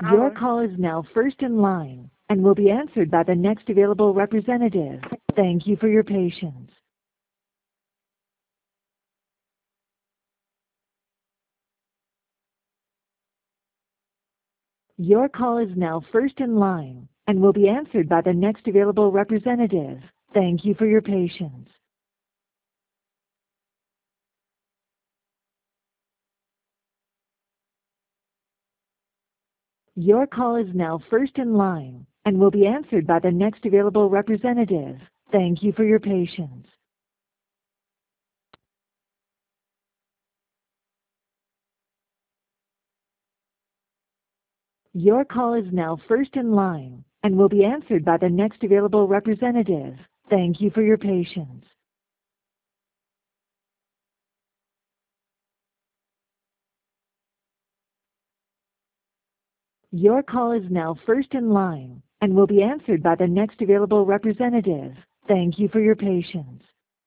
Your Alô? call is now first in line and will be answered by the next available representative. Thank you for your patience. Your call is now first in line and will be answered by the next available representative. Thank you for your patience. Your call is now first in line and will be answered by the next available representative. Thank you for your patience. Your call is now first in line and will be answered by the next available representative. Thank you for your patience. Your call is now first in line and will be answered by the next available representative. Thank you for your patience.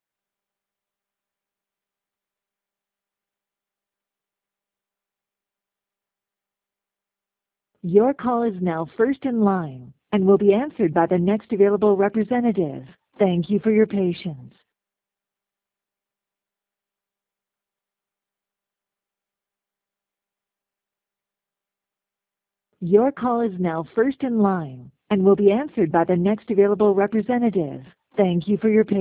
Your call is now first in line and will be answered by the next available representative. Thank you for your patience. Your call is now first in line and will be answered by the next available representative. Thank you for your patience.